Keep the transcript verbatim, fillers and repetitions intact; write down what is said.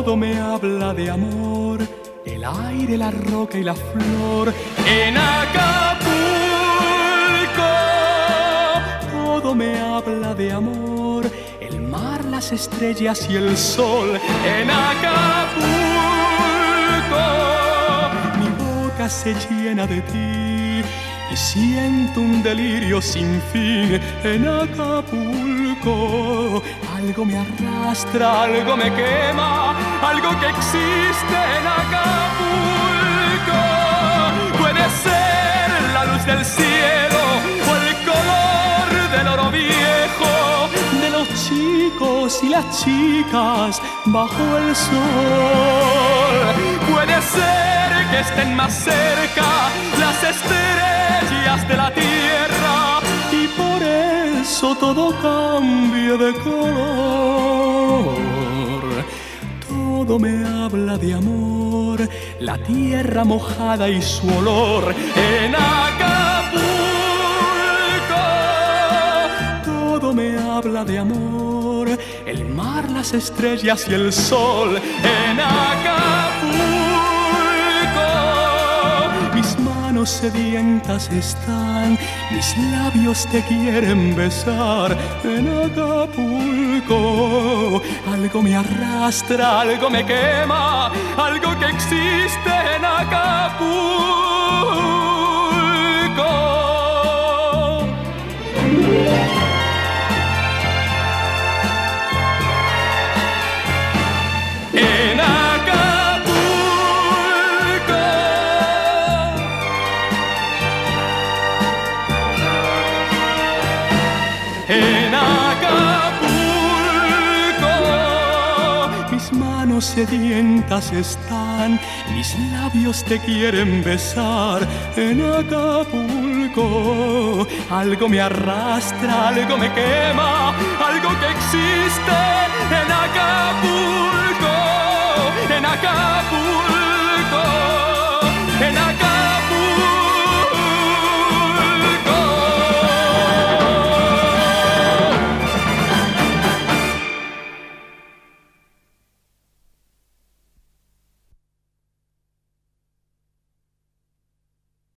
Todo me habla de amor, el aire, la roca y la flor. En Acapulco todo me habla de amor, el mar, las estrellas y el sol. En Acapulco mi boca se llena de ti y siento un delirio sin fin. En Acapulco algo me arrastra, algo me quema, algo que existe en Acapulco. Puede ser la luz del cielo o el color del oro viejo, de los chicos y las chicas bajo el sol. Puede ser que estén más cerca las estrellas de la tierra y por eso todo cambia de color. Todo me habla de amor, la tierra mojada y su olor. En Acapulco todo me habla de amor, el mar, las estrellas y el sol. En Acapulco mis manos sedientas están, mis labios te quieren besar. En Acapulco algo me arrastra, algo me quema, algo que existe en Acapulco. En Acapulco En Acapulco mis manos sedientas están, mis labios te quieren besar. En Acapulco algo me arrastra, algo me quema, algo que existe